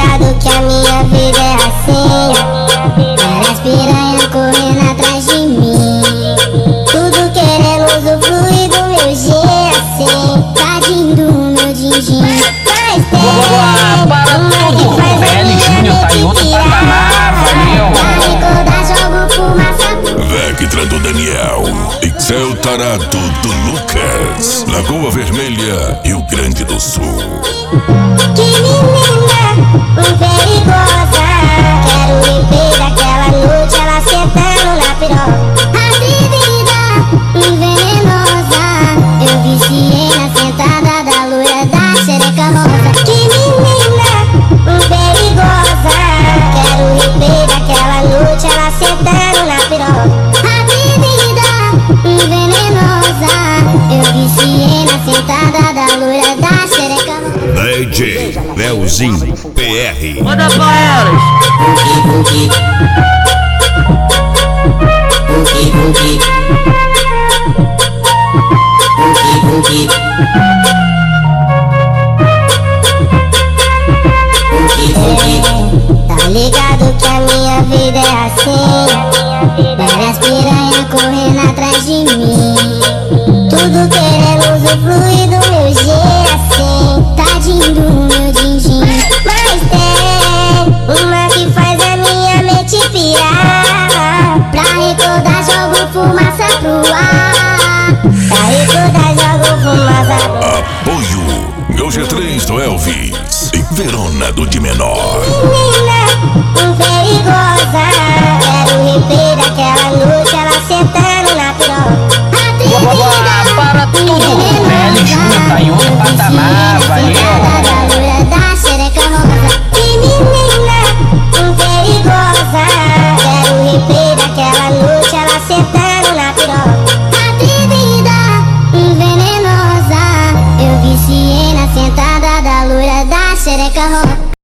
ligado que a minha vida é assim. Várias piranhas correndo atrás de mim, tudo querendo usufruir do meu gin assim. Tadinho do meu din-din. Mas tem uma que faz a minha mente pirar. Pra recordar jogo fumaça. Vec do Daniel, Excel Tarado do Lucas, Lagoa Vermelha, Rio Grande do Sul. Que menina perigosa, quero viver daquela noite, ela sentando na piroca. Atrevida, venenosa, eu viciei na sentada da loira da xereca rosa. Que menina perigosa, quero viver daquela noite, ela sentando na piroca. Atrevida, venenosa, eu viciei na sentada da loira da xereca rosa. DJ Leozinho PR. Manda pra elas. Tá ligado que a minha vida é assim. Várias piranhas correndo atrás de mim, tudo querendo usufruir do meu gin assim. Tadinho do meu din-din. Mas tem uma que faz a minha mente pirar. Pra recordar jogo fumaça pro ar. Pra recordar jogo fumaça pro ar. Apoio Meu G3 do Elvis e Verona do de Menor. Menina perigosa, quero rever daquela noite, ela sentando na piroca. Para tudo, velho, tá em outro patamar, valeu.